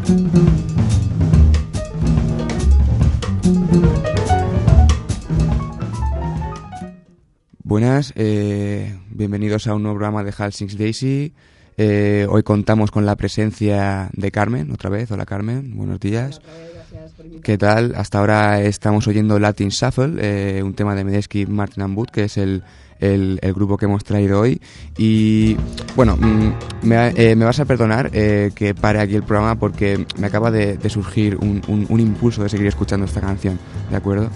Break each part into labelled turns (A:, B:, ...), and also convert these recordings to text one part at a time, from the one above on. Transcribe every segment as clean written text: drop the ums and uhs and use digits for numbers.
A: Buenas, bienvenidos a un nuevo programa de Hal Sings Daisy. Hoy contamos con la presencia de Carmen, otra vez. Hola Carmen, buenos días.
B: Hola, gracias por invitarme.
A: ¿Qué tal? Hasta ahora estamos oyendo Latin Shuffle, un tema de Medeski, Martin and Wood, que es el grupo que hemos traído hoy. Y bueno, me vas a perdonar que pare aquí el programa porque me acaba de surgir un impulso de seguir escuchando esta canción, ¿de acuerdo?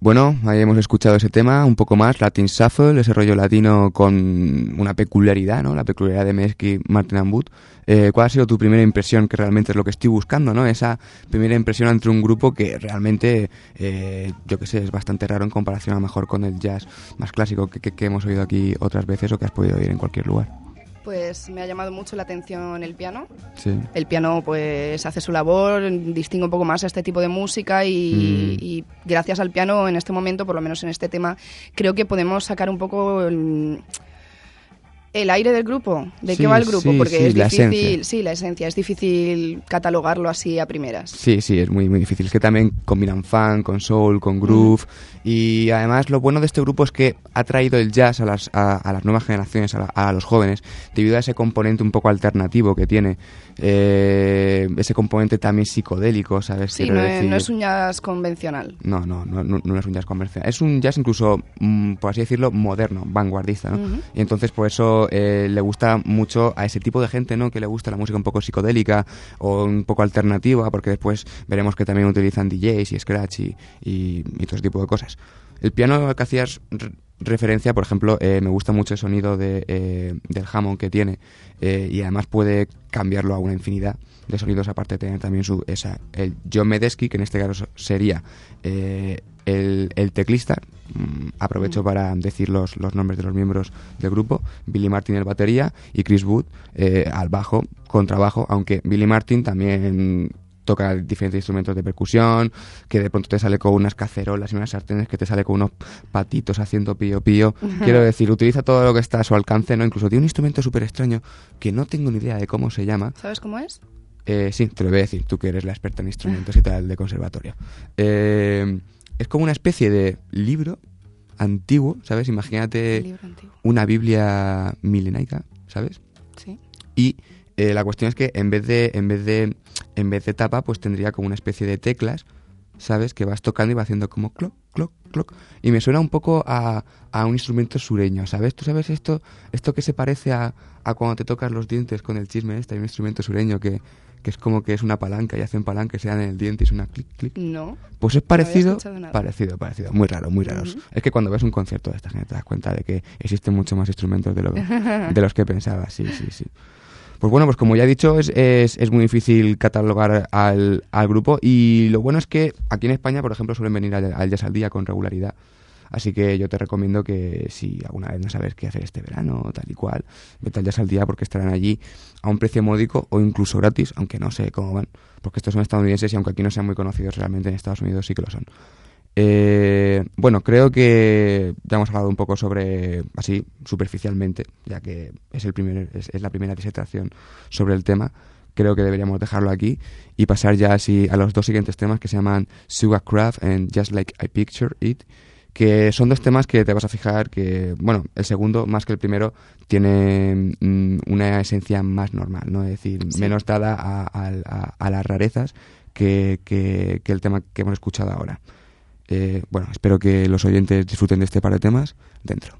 A: Bueno, ahí hemos escuchado ese tema, un poco más, Latin Shuffle, ese rollo latino con una peculiaridad, ¿no? La peculiaridad de Medeski, Martin and Wood. ¿Cuál ha sido tu primera impresión, que realmente es lo que estoy buscando, ¿no? Esa primera impresión entre un grupo que realmente, yo qué sé, es bastante raro en comparación a lo mejor con el jazz más clásico que hemos oído aquí otras veces o que has podido oír en cualquier lugar.
B: Pues me ha llamado mucho la atención el piano.
A: Sí.
B: El piano pues hace su labor, distingue un poco más a este tipo de música y gracias al piano en este momento, por lo menos en este tema, creo que podemos sacar un poco el aire del grupo, de qué va el grupo, porque es difícil, la esencia, es difícil catalogarlo así a primeras.
A: Sí, es muy difícil. Es que también combinan funk, con soul, con groove, y además lo bueno de este grupo es que ha traído el jazz a las nuevas generaciones, a los jóvenes, debido a ese componente un poco alternativo que tiene, ese componente también psicodélico, ¿sabes?
B: Sí, no es un jazz convencional.
A: No es un jazz convencional. Es un jazz incluso, por así decirlo, moderno, vanguardista, ¿no? Y entonces por eso le gusta mucho a ese tipo de gente, ¿no? Que le gusta la música un poco psicodélica o un poco alternativa, porque después veremos que también utilizan DJs y scratch y todo ese tipo de cosas. El piano al que hacías referencia, por ejemplo, me gusta mucho el sonido del Hammond que tiene, y además puede cambiarlo a una infinidad de sonidos, aparte de tener también el John Medeski, que en este caso sería el teclista. Aprovecho para decir los nombres de los miembros del grupo: Billy Martin el batería y Chris Wood al bajo, contrabajo, aunque Billy Martin también toca diferentes instrumentos de percusión, que de pronto te sale con unas cacerolas y unas sartenes, que te sale con unos patitos haciendo pío pío. Quiero decir, utiliza todo lo que está a su alcance, ¿no? Incluso tiene un instrumento súper extraño que no tengo ni idea de cómo se llama.
B: ¿Sabes cómo es?
A: Sí, te lo voy a decir, tú que eres la experta en instrumentos y tal de conservatorio. Es como una especie de libro antiguo, ¿sabes? Imagínate una Biblia milenaica, ¿sabes?
B: Sí.
A: Y la cuestión es que en vez de tapa, pues tendría como una especie de teclas, ¿sabes? Que vas tocando y va haciendo como cloc, cloc, cloc. Y me suena un poco a un instrumento sureño, ¿sabes? ¿Tú sabes esto que se parece a cuando te tocas los dientes con el chisme este? Hay un instrumento sureño que es como que es una palanca y hacen palanca y se dan en el diente y suena clic, clic.
B: No.
A: Pues es parecido,
B: no
A: parecido. Muy raro, muy raros. Es que cuando ves un concierto de esta gente te das cuenta de que existen mucho más instrumentos de los que pensabas. Sí. Pues bueno, pues como ya he dicho, es muy difícil catalogar al grupo, y lo bueno es que aquí en España, por ejemplo, suelen venir al Jazz al Día con regularidad. Así que yo te recomiendo que si alguna vez no sabes qué hacer este verano o tal y cual, vete al Jazz al Día, porque estarán allí a un precio módico o incluso gratis, aunque no sé cómo van, porque estos son estadounidenses y aunque aquí no sean muy conocidos, realmente en Estados Unidos sí que lo son. Bueno, creo que ya hemos hablado un poco sobre, así superficialmente, ya que es la primera disertación sobre el tema. Creo que deberíamos dejarlo aquí y pasar ya así a los dos siguientes temas, que se llaman Sugar Craft and Just Like I Picture It, que son dos temas que te vas a fijar que, bueno, el segundo, más que el primero, tiene una esencia más normal, ¿no? Es decir, menos dada a las rarezas que el tema que hemos escuchado ahora. Bueno, espero que los oyentes disfruten de este par de temas. Dentro.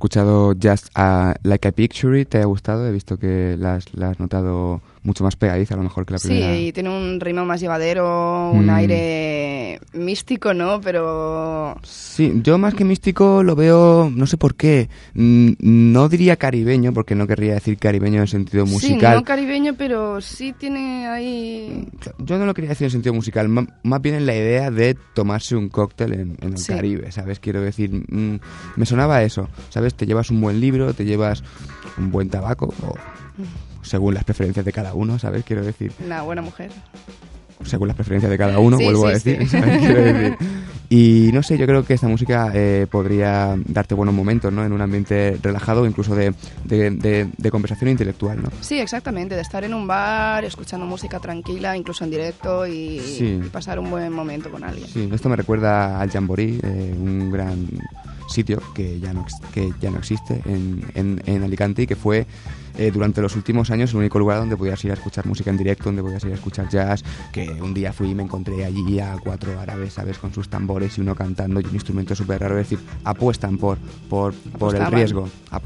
A: escuchado Just Like I Picture It, ¿te ha gustado? He visto que la has notado mucho más pegadiza a lo mejor que la primera.
B: Sí, y tiene un ritmo más llevadero, un aire místico, ¿no? Pero...
A: Sí, yo más que místico lo veo, no sé por qué, no diría caribeño, porque no querría decir caribeño en sentido musical.
B: Sí, no caribeño, pero sí tiene ahí...
A: Yo no lo quería decir en sentido musical, más bien en la idea de tomarse un cóctel en el Caribe, ¿sabes? Quiero decir, me sonaba eso, ¿sabes? Te llevas un buen libro, te llevas un buen tabaco, o según las preferencias de cada uno, ¿sabes? Quiero decir...
B: Una buena mujer.
A: Según las preferencias de cada uno,
B: sí,
A: vuelvo
B: sí,
A: a decir,
B: sí.
A: ¿sabes? Quiero decir. Y no sé, yo creo que esta música podría darte buenos momentos, ¿no? En un ambiente relajado, incluso de conversación intelectual, ¿no?
B: Sí, exactamente, de estar en un bar, escuchando música tranquila, incluso en directo y pasar un buen momento con alguien.
A: Sí, esto me recuerda al Jamboree, un gran sitio que ya no existe en Alicante y que fue durante los últimos años el único lugar donde podías ir a escuchar música en directo, donde podías ir a escuchar jazz, que un día fui y me encontré allí a 4 árabes, ¿sabes? Con sus tambores y uno cantando y un instrumento súper raro, es decir, apuestan por el riesgo,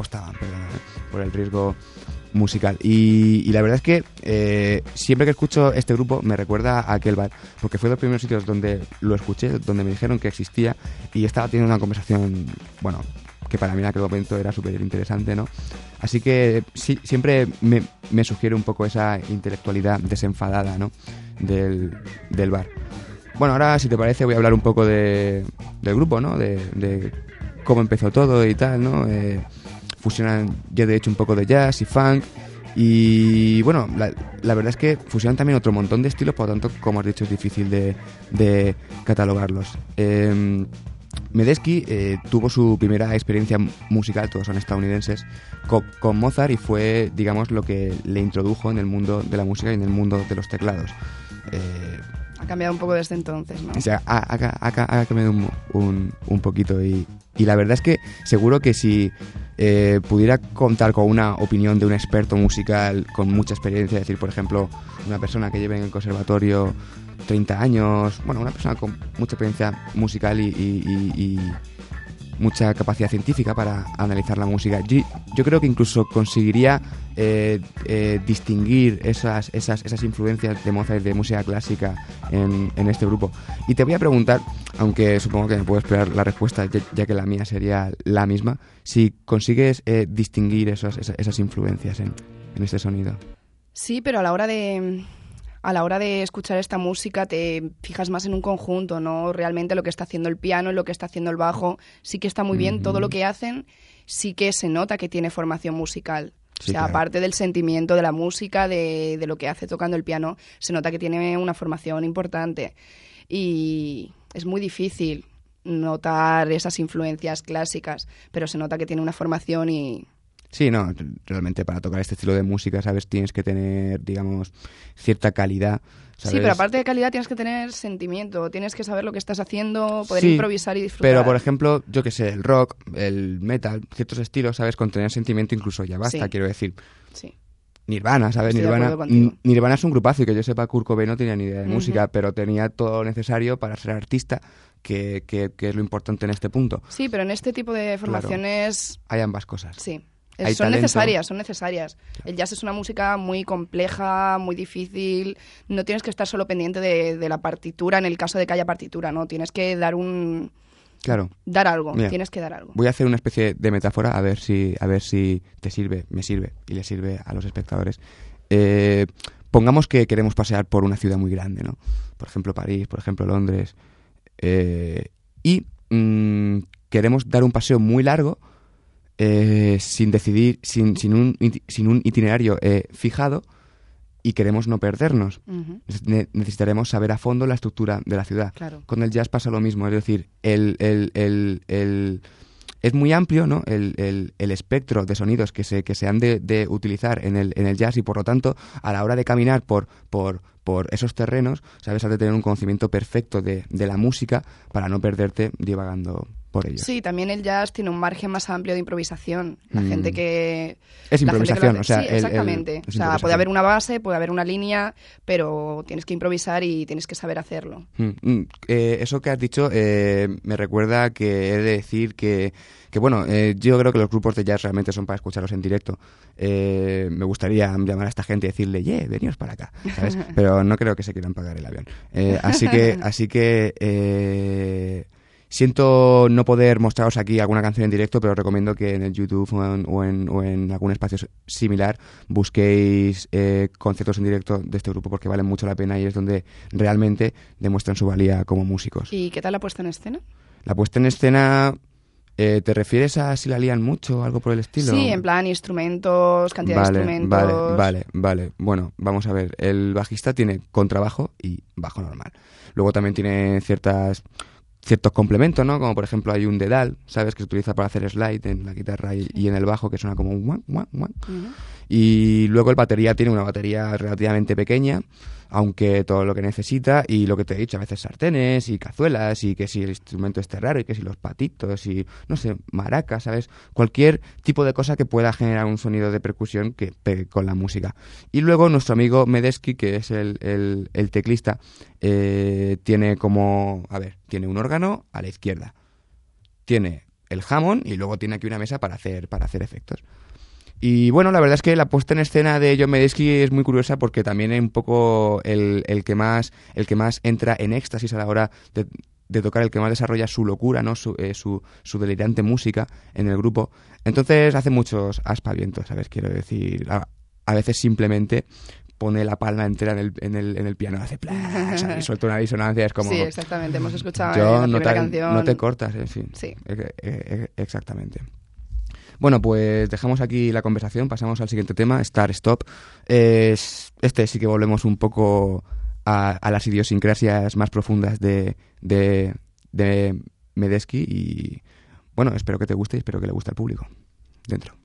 A: por el riesgo musical. Y la verdad es que siempre que escucho este grupo me recuerda a aquel bar, porque fue de los primeros sitios donde lo escuché, donde me dijeron que existía y estaba teniendo una conversación, bueno, que para mí en aquel momento era súper interesante, ¿no? Así que sí, siempre me sugiere un poco esa intelectualidad desenfadada, ¿no? del bar. Bueno, ahora si te parece voy a hablar un poco del grupo, ¿no? De cómo empezó todo y tal, ¿no? Fusionan ya de hecho un poco de jazz y funk y bueno, la verdad es que fusionan también otro montón de estilos, por lo tanto, como has dicho, es difícil de catalogarlos. Medeski tuvo su primera experiencia musical, todos son estadounidenses, con Mozart y fue, digamos, lo que le introdujo en el mundo de la música y en el mundo de los teclados.
B: Ha cambiado un poco desde entonces, ¿no?
A: O sea, ha cambiado un poquito y la verdad es que seguro que si pudiera contar con una opinión de un experto musical con mucha experiencia, es decir, por ejemplo, una persona que lleve en el conservatorio 30 años, bueno, una persona con mucha experiencia musical y mucha capacidad científica para analizar la música. Yo creo que incluso conseguiría distinguir esas influencias de Mozart y de música clásica en este grupo. Y te voy a preguntar, aunque supongo que me puedo esperar la respuesta, ya que la mía sería la misma, si consigues distinguir esas influencias en este sonido.
B: Sí, pero a la hora de escuchar esta música te fijas más en un conjunto, ¿no? Realmente lo que está haciendo el piano y lo que está haciendo el bajo sí que está muy bien. Todo lo que hacen sí que se nota que tiene formación musical.
A: Sí,
B: o sea,
A: claro.
B: Aparte del sentimiento de la música, de lo que hace tocando el piano, se nota que tiene una formación importante. Y es muy difícil notar esas influencias clásicas, pero se nota que tiene una formación y...
A: Sí, no, realmente para tocar este estilo de música, ¿sabes? Tienes que tener, digamos, cierta calidad, ¿sabes?
B: Sí, pero aparte de calidad tienes que tener sentimiento, tienes que saber lo que estás haciendo, poder
A: Sí,
B: improvisar y disfrutar.
A: Pero, por ejemplo, yo que sé, el rock, el metal, ciertos estilos, ¿sabes? Con tener sentimiento incluso ya basta,
B: Sí.
A: quiero decir.
B: Sí.
A: Nirvana, ¿sabes?
B: Estoy de acuerdo contigo.
A: Nirvana es un grupazo y que yo sepa, Kurt Cobain no tenía ni idea de
B: Ujú.
A: música, pero tenía todo lo necesario para ser artista, que es lo importante en este punto.
B: Sí, pero en este tipo de formaciones,
A: Hay ambas cosas.
B: sí.
A: Hay
B: Son
A: talento.
B: necesarias. El jazz es una música muy compleja, muy difícil. No tienes que estar solo pendiente de la partitura en el caso de que haya partitura, ¿no? Tienes que dar
A: Claro.
B: algo,
A: Mira,
B: tienes que dar algo.
A: Voy a hacer una especie de metáfora a ver si te sirve, me sirve y le sirve a los espectadores. Pongamos que queremos pasear por una ciudad muy grande, ¿no? Por ejemplo, París, por ejemplo, Londres. Y queremos dar un paseo muy largo sin decidir, sin un itinerario fijado y queremos no perdernos.
B: Ujú.
A: Necesitaremos saber a fondo la estructura de la ciudad.
B: Claro.
A: Con el jazz pasa lo mismo, es decir, es muy amplio, ¿no? el espectro de sonidos que se han de utilizar en el jazz y por lo tanto a la hora de caminar por esos terrenos, sabes, has de tener un conocimiento perfecto de la música para no perderte divagando por ellos.
B: Sí, también el jazz tiene un margen más amplio de improvisación. La gente que...
A: Es improvisación,
B: o sea... Sí, exactamente.
A: Es
B: o sea, puede haber una base, puede haber una línea, pero tienes que improvisar y tienes que saber hacerlo.
A: Eso que has dicho me recuerda que he de decir que bueno, yo creo que los grupos de jazz realmente son para escucharlos en directo. Me gustaría llamar a esta gente y decirle, veníos para acá, ¿sabes? Pero no creo que se quieran pagar el avión. Así que siento no poder mostraros aquí alguna canción en directo, pero os recomiendo que en el YouTube o en algún espacio similar busquéis conciertos en directo de este grupo, porque valen mucho la pena y es donde realmente demuestran su valía como músicos.
B: ¿Y qué tal la puesta en escena?
A: La puesta en escena... ¿te refieres a si la lían mucho o algo por el estilo?
B: Sí, en plan instrumentos, cantidad de instrumentos...
A: Vale. Bueno, vamos a ver. El bajista tiene contrabajo y bajo normal. Luego también tiene ciertos complementos, ¿no? Como por ejemplo hay un dedal, ¿sabes? Que se utiliza para hacer slide en la guitarra y en el bajo, que suena como un guan, guan, guan. Y luego el batería tiene una batería relativamente pequeña, aunque todo lo que necesita, y lo que te he dicho, a veces sartenes y cazuelas, y que si el instrumento esté raro, y que si los patitos, y no sé, maracas, ¿sabes? Cualquier tipo de cosa que pueda generar un sonido de percusión que pegue con la música. Y luego nuestro amigo Medeski, que es el teclista, tiene tiene un órgano a la izquierda, tiene el Hammond y luego tiene aquí una mesa para hacer efectos. Y bueno, la verdad es que la puesta en escena de John Medeski es muy curiosa porque también es un poco el que más entra en éxtasis a la hora de tocar, el que más desarrolla su locura, ¿no? Su delirante música en el grupo. Entonces hace muchos aspavientos, ¿sabes? Quiero decir, a veces simplemente pone la palma entera en el piano, hace plá, y suelta una disonancia, es como...
B: Sí, exactamente, hemos escuchado en la primera canción...
A: No te cortas, sí. Exactamente. Bueno, pues dejamos aquí la conversación, pasamos al siguiente tema, Start Stop. Sí que volvemos un poco a las idiosincrasias más profundas de Medeski y bueno, espero que te guste y espero que le guste al público. Dentro.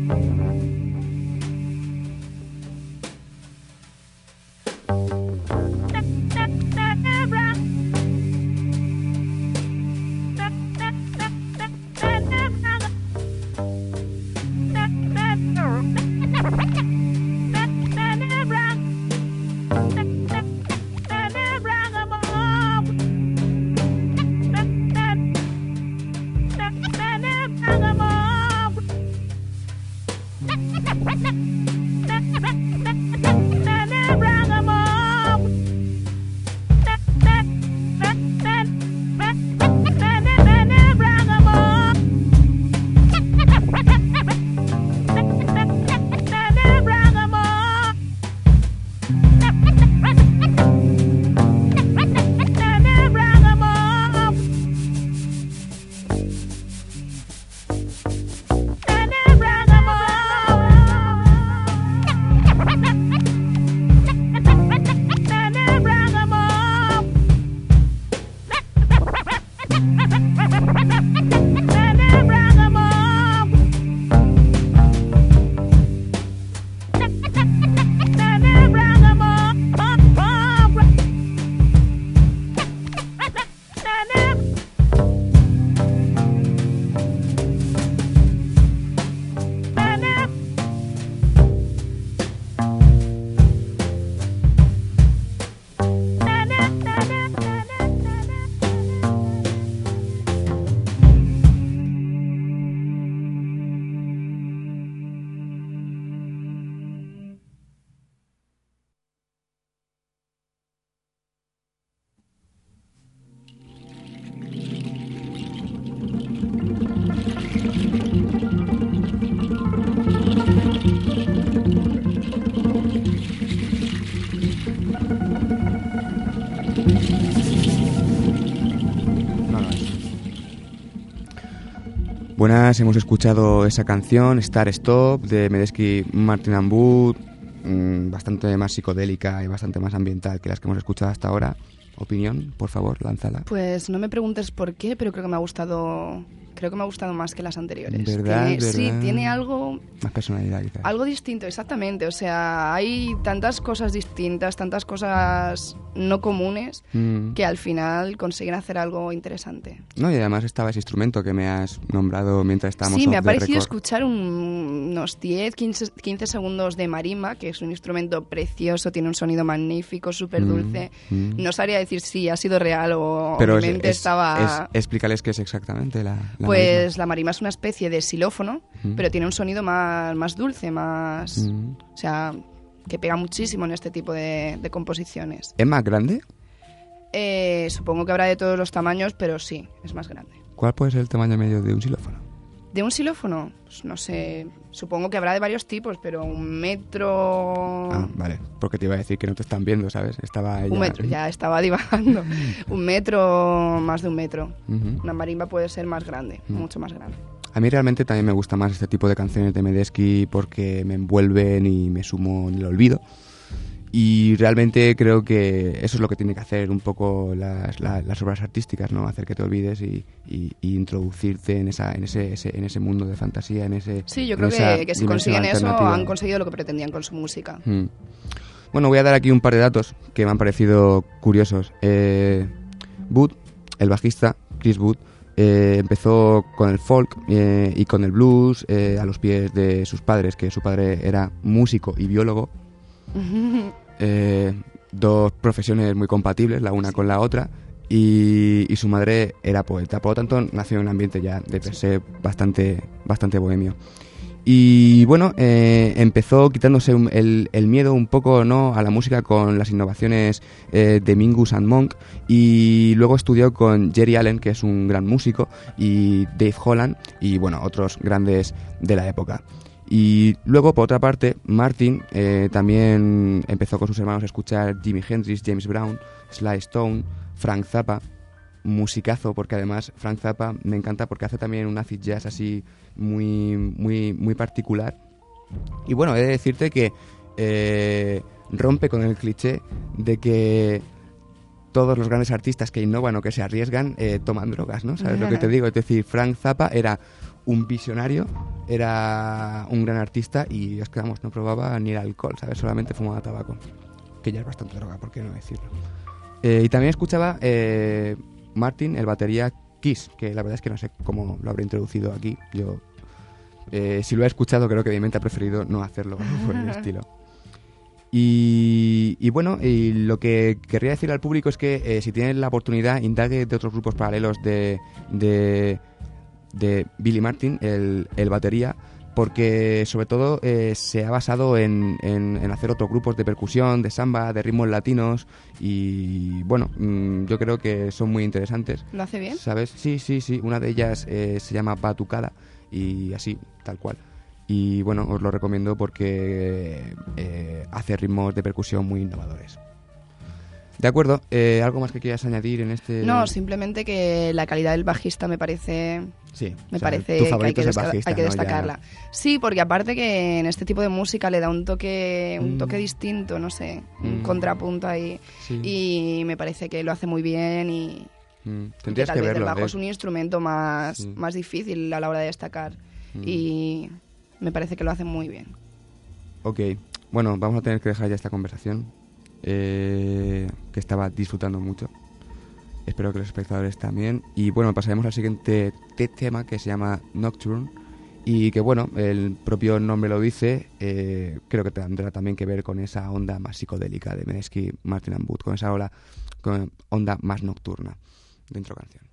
A: Buenas, hemos escuchado esa canción, Start Stop, de Medeski Martin and Wood, bastante más psicodélica y bastante más ambiental que las que hemos escuchado hasta ahora. Opinión, por favor, lánzala.
B: Pues no me preguntes por qué, pero creo que me ha gustado más que las anteriores.
A: ¿Verdad?
B: Sí, tiene algo...
A: Más personalidad, quizás.
B: Algo distinto, exactamente. O sea, hay tantas cosas distintas, tantas cosas no comunes, que al final consiguen hacer algo interesante.
A: No, y además estaba ese instrumento que me has nombrado mientras estábamos...
B: Sí, me ha parecido escuchar unos 10, 15 segundos de marimba, que es un instrumento precioso, tiene un sonido magnífico, súper dulce. No sabría decir si ha sido real o
A: pero
B: mi mente estaba...
A: Explícales qué es exactamente la
B: pues
A: marimba.
B: La marimba es una especie de xilófono, pero tiene un sonido más dulce, más... O sea, que pega muchísimo en este tipo de composiciones.
A: ¿Es más grande?
B: Supongo que habrá de todos los tamaños, pero sí, es más grande.
A: ¿Cuál puede ser el tamaño medio de un xilófono?
B: ¿De un xilófono? Pues no sé, supongo que habrá de varios tipos, pero 1 metro...
A: Ah, vale, porque te iba a decir que no te están viendo, ¿sabes? Estaba ella...
B: 1 metro, ya estaba divagando. 1 metro, más de 1 metro. Una marimba puede ser más grande, mucho más grande.
A: A mí realmente también me gusta más este tipo de canciones de Medeski porque me envuelven y me sumo en el olvido. Y realmente creo que eso es lo que tiene que hacer un poco las obras artísticas, ¿no? Hacer que te olvides y introducirte en ese mundo de fantasía, en ese...
B: Sí, yo creo que si consiguen eso han conseguido lo que pretendían con su música.
A: Bueno, voy a dar aquí un par de datos que me han parecido curiosos. Wood, el bajista, Chris Wood, empezó con el folk y con el blues a los pies de sus padres, que su padre era músico y biólogo. Dos profesiones muy compatibles, la una con la otra, y su madre era poeta. Por lo tanto, nació en un ambiente ya de per se bastante bohemio. Y bueno, empezó quitándose el miedo un poco, ¿no?, a la música con las innovaciones de Mingus and Monk, y luego estudió con Jerry Allen, que es un gran músico, y Dave Holland, y bueno, otros grandes de la época. Y luego, por otra parte, Martin también empezó con sus hermanos a escuchar Jimi Hendrix, James Brown, Sly Stone, Frank Zappa, musicazo, porque además Frank Zappa me encanta porque hace también un acid jazz así muy particular. Y bueno, he de decirte que rompe con el cliché de que todos los grandes artistas que innovan o que se arriesgan toman drogas, ¿no? ¿Sabes lo que te digo? Es decir, Frank Zappa era un visionario, era un gran artista y es que, vamos, no probaba ni el alcohol, ¿sabes? Solamente fumaba tabaco, que ya es bastante droga, ¿por qué no decirlo? Y también escuchaba Martin, el batería Kiss, que la verdad es que no sé cómo lo habré introducido aquí. Yo, si lo he escuchado, creo que mi mente ha preferido no hacerlo por el estilo. Y bueno, y lo que querría decir al público es que si tienen la oportunidad, indague de otros grupos paralelos de Billy Martin, el batería, porque sobre todo se ha basado en hacer otros grupos de percusión, de samba, de ritmos latinos y bueno, yo creo que son muy interesantes.
B: ¿Lo hace bien?
A: ¿Sabes? Sí, una de ellas se llama Batucada y así, tal cual. Y bueno, os lo recomiendo porque hace ritmos de percusión muy innovadores. De acuerdo, ¿algo más que quieras añadir en este...?
B: No, simplemente que la calidad del bajista me parece...
A: Sí,
B: me parece
A: tu
B: que
A: favorito es el bajista,
B: hay que
A: ¿no?
B: destacarla.
A: Ya...
B: Sí, porque aparte que en este tipo de música le da un toque distinto, no sé, un contrapunto ahí.
A: Sí.
B: Y me parece que lo hace muy bien y
A: tendrías
B: tal
A: que
B: vez
A: verlo.
B: el bajo es un instrumento más difícil a la hora de destacar. Y me parece que lo hace muy bien.
A: Ok, bueno, vamos a tener que dejar ya esta conversación, que estaba disfrutando mucho. Espero que los espectadores también. Y bueno, pasaremos al siguiente tema, que se llama Nocturne. Y que bueno, el propio nombre lo dice, creo que tendrá también que ver con esa onda más psicodélica de Menesky, Martin and Wood, con esa onda más nocturna dentro de canción.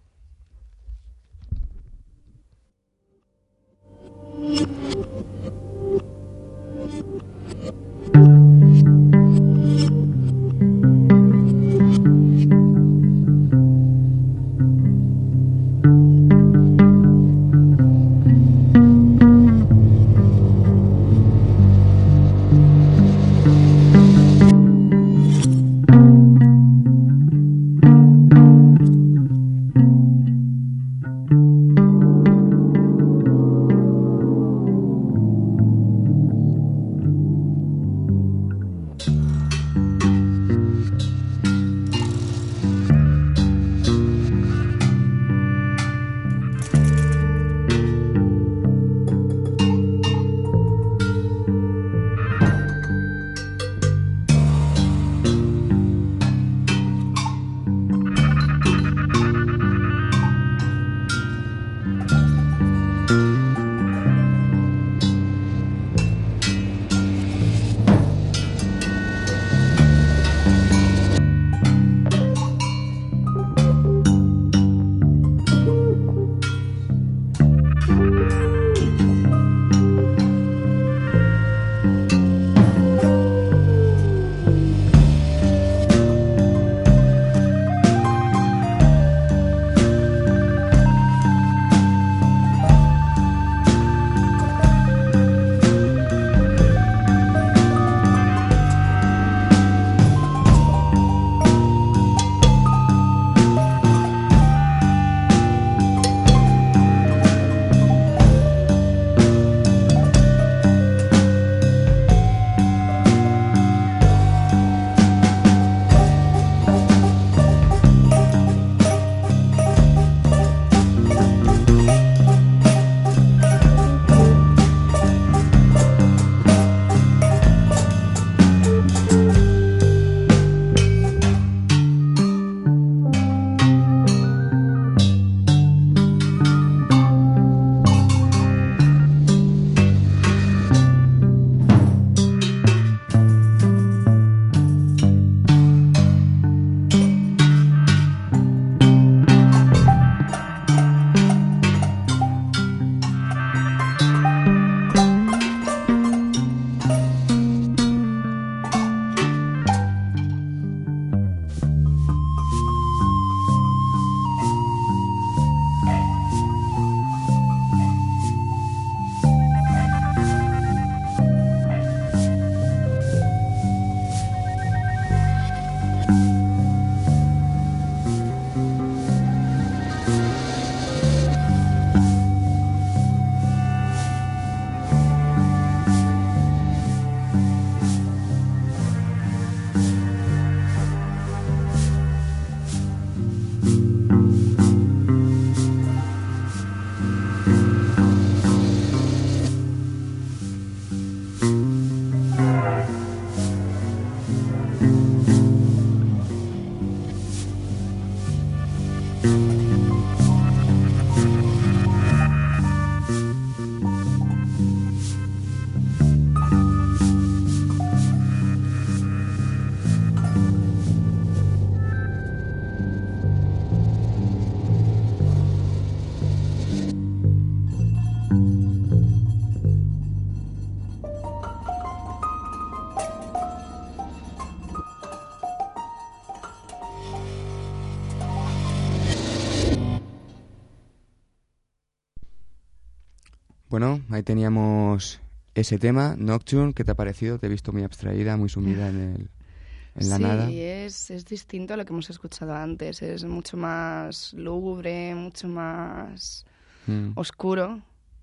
A: Bueno, ahí teníamos ese tema, Nocturne. ¿Qué te ha parecido? Te he visto muy abstraída, muy sumida en la nada.
B: Sí, es distinto a lo que hemos escuchado antes. Es mucho más lúgubre, mucho más oscuro.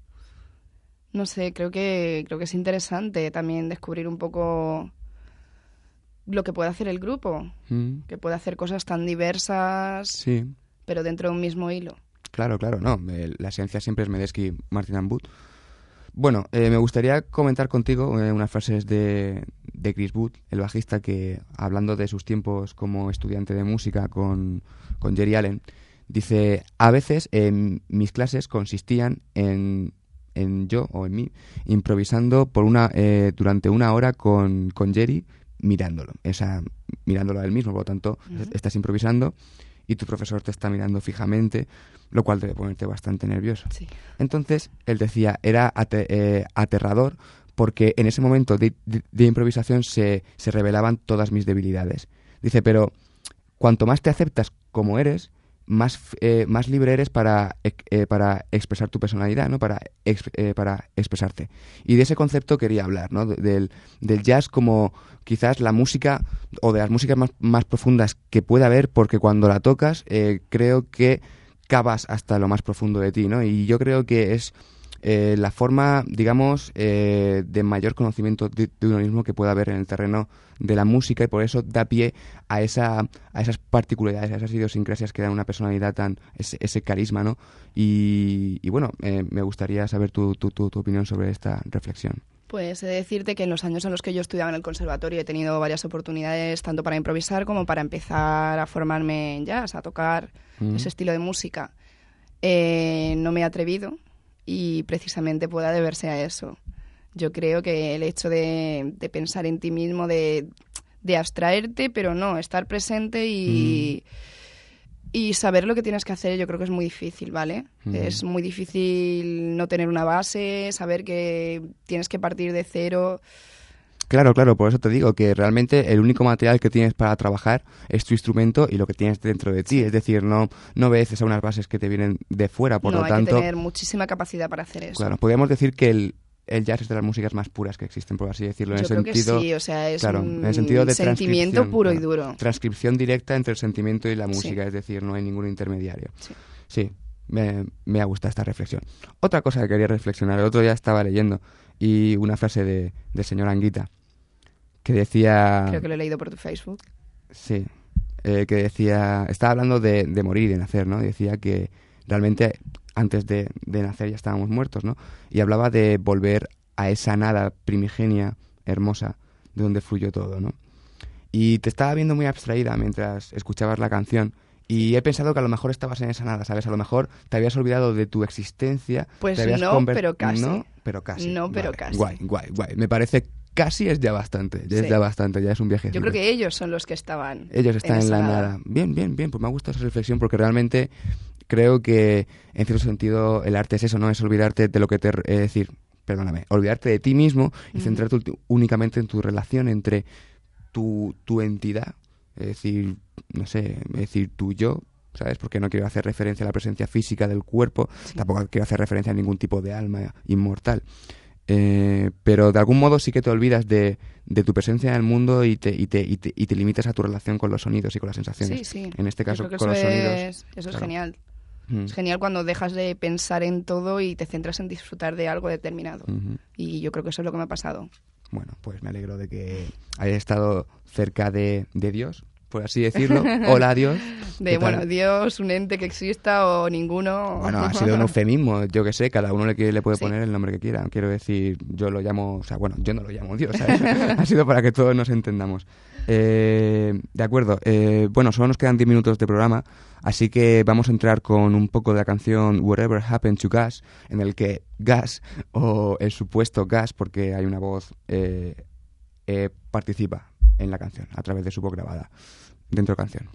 B: No sé, creo que es interesante también descubrir un poco lo que puede hacer el grupo, que puede hacer cosas tan diversas,
A: Sí.
B: pero dentro de un mismo hilo.
A: Claro, no. La esencia siempre es Medeski, Martin and Wood. Bueno, me gustaría comentar contigo unas frases de Chris Wood, el bajista, que hablando de sus tiempos como estudiante de música con Jerry Allen, dice: a veces mis clases consistían en yo o en mí improvisando durante una hora con Jerry mirándolo. Mirándolo a él mismo, por lo tanto, estás improvisando y tu profesor te está mirando fijamente, lo cual debe ponerte bastante nervioso.
B: Sí.
A: Entonces, él decía, era aterrador porque en ese momento de improvisación se revelaban todas mis debilidades. Dice, pero cuanto más te aceptas como eres, más libre eres para expresar tu personalidad, ¿no? Para expresarte. Y de ese concepto quería hablar, ¿no? Del jazz como quizás la música, o de las músicas más profundas que pueda haber, porque cuando la tocas creo que cavas hasta lo más profundo de ti, ¿no? Y yo creo que es la forma, digamos, de mayor conocimiento de uno mismo que pueda haber en el terreno de la música, y por eso da pie a esas particularidades, a esas idiosincrasias que dan una personalidad ese carisma, ¿no? Y bueno, me gustaría saber tu opinión sobre esta reflexión.
B: Pues he de decirte que en los años en los que yo estudiaba en el conservatorio he tenido varias oportunidades, tanto para improvisar como para empezar a formarme en jazz, a tocar ese estilo de música. No me he atrevido, y precisamente pueda deberse a eso. Yo creo que el hecho de pensar en ti mismo, de abstraerte, pero no, estar presente y saber lo que tienes que hacer, yo creo que es muy difícil, ¿vale? Es muy difícil no tener una base, saber que tienes que partir de cero.
A: Claro, por eso te digo que realmente el único material que tienes para trabajar es tu instrumento y lo que tienes dentro de ti. Es decir, no obedeces a unas bases que te vienen de fuera, por lo tanto...
B: No, hay que tener muchísima capacidad para hacer eso.
A: Claro, podríamos decir que el jazz es de las músicas más puras que existen, por así decirlo.
B: Yo creo que sí, o sea, es
A: en el sentido de
B: sentimiento puro y duro.
A: Transcripción directa entre el sentimiento y la música,
B: Sí.
A: Es decir, no hay ningún intermediario.
B: Sí.
A: Me ha gustado esta reflexión. Otra cosa que quería reflexionar, el otro día estaba leyendo, y una frase del señor Anguita, que decía...
B: Creo que lo he leído por tu Facebook.
A: Sí, que decía... Estaba hablando de morir y de nacer, ¿no? Y decía que realmente antes de nacer ya estábamos muertos, ¿no? Y hablaba de volver a esa nada primigenia, hermosa, de donde fluyó todo, ¿no? Y te estaba viendo muy abstraída mientras escuchabas la canción, y he pensado que a lo mejor estabas en esa nada, ¿sabes? A lo mejor te habías olvidado de tu existencia.
B: Pues
A: te habías
B: no, pero casi.
A: No, pero casi.
B: No, pero
A: vale.
B: casi.
A: Guay. Me parece casi es ya bastante,
B: Sí.
A: ya es un viaje.
B: Yo creo que ellos son los que estaban.
A: Ellos están en
B: esa
A: la nada. Bien, pues me ha gustado esa reflexión porque realmente creo que en cierto sentido el arte es eso, no es olvidarte de lo que olvidarte de ti mismo y centrarte únicamente en tu relación entre tu entidad, es decir, no sé, tu yo, ¿sabes? Porque no quiero hacer referencia a la presencia física del cuerpo, tampoco quiero hacer referencia a ningún tipo de alma inmortal. Pero de algún modo sí que te olvidas de tu presencia en el mundo y te limitas a tu relación con los sonidos y con las sensaciones.
B: Sí.
A: En este caso,
B: con
A: con los sonidos.
B: Eso
A: claro.
B: es genial. Es genial cuando dejas de pensar en todo y te centras en disfrutar de algo determinado. Y yo creo que eso es lo que me ha pasado.
A: Bueno, pues me alegro de que hayas estado cerca de Dios, por así decirlo. Hola, adiós.
B: Bueno, Dios, un ente que exista o ninguno.
A: Bueno, ha sido un eufemismo, yo que sé, cada uno le puede poner el nombre que quiera. Quiero decir, yo lo llamo, o sea, bueno, yo no lo llamo Dios, ¿sabes? Ha sido para que todos nos entendamos. De acuerdo, bueno, solo nos quedan 10 minutos de programa, así que vamos a entrar con un poco de la canción Whatever Happened to Gus, en el que Gus, o el supuesto Gus, porque hay una voz, participa en la canción, a través de su voz grabada dentro de la canción.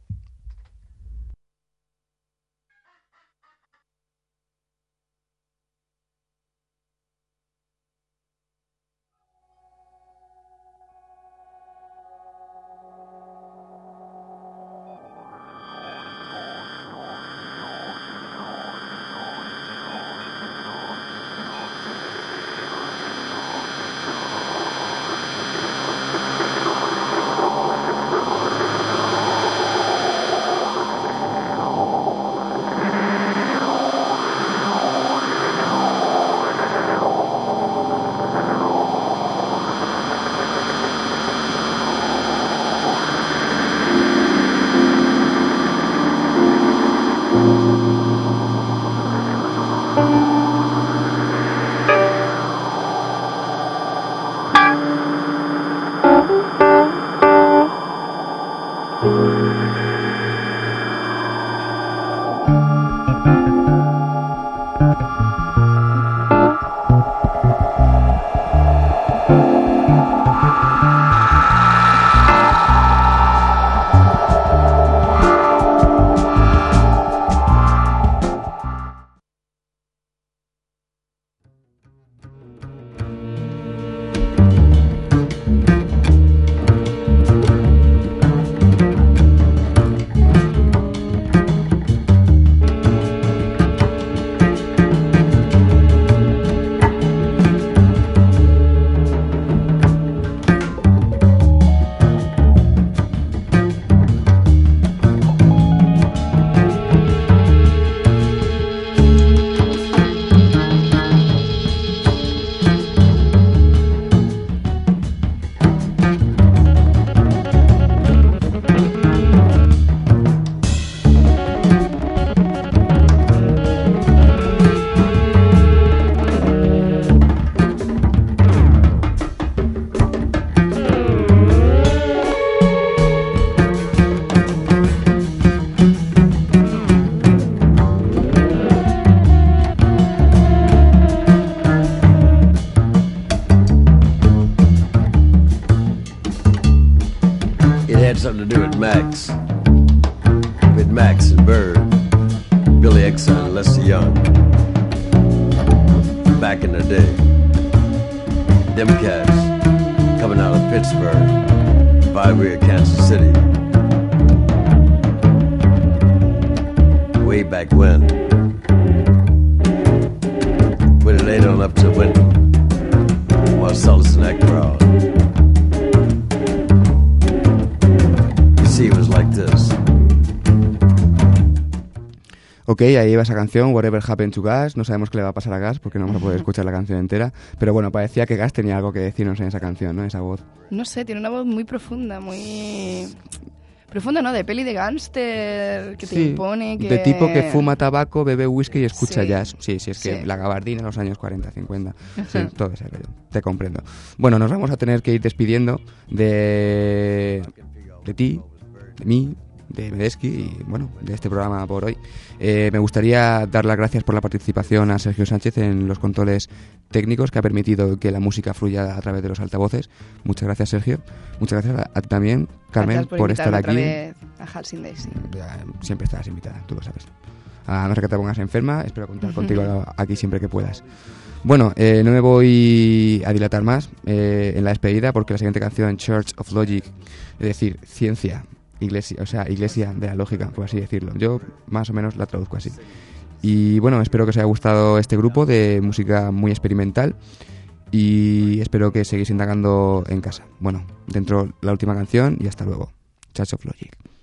C: Something to do with Max and Bird, Billy Exxon and Lester Young. Back in the day, them cats coming out of Pittsburgh, Vibrator, Kansas City. Way back when it laid on up to Wyndham, Marcellus and that crowd. It was like this.
A: Ok, ahí va esa canción, Whatever Happened to Gus. No sabemos qué le va a pasar a Gus porque no vamos a poder escuchar la canción entera. Pero bueno, parecía que Gus tenía algo que decirnos en esa canción, ¿no? Esa voz.
B: No sé, tiene una voz muy profunda, muy... Profunda, ¿no? De peli de gángster que te impone, que...
A: De tipo que fuma tabaco, bebe whisky y escucha jazz. Sí, es que la gabardina en los años 40, 50. Sí, todo ese rollo. Te comprendo. Bueno, nos vamos a tener que ir despidiendo de ti, de mí, de Medeski y bueno, de este programa por hoy. Me gustaría dar las gracias por la participación a Sergio Sánchez en los controles técnicos que ha permitido que la música fluya a través de los altavoces. Muchas gracias, Sergio. Muchas gracias a ti también, Carmen, por estar aquí.
B: Vez a Halsing Daisy.
A: Siempre estás invitada, tú lo sabes. A no ser que te pongas enferma, espero contar contigo aquí siempre que puedas. Bueno, no me voy a dilatar más en la despedida porque la siguiente canción, Church of Logic, es decir, ciencia, iglesia, o sea, iglesia de la lógica, por así decirlo. Yo más o menos la traduzco así. Y bueno, espero que os haya gustado este grupo de música muy experimental y espero que seguís indagando en casa. Bueno, dentro la última canción y hasta luego. Church of Logic.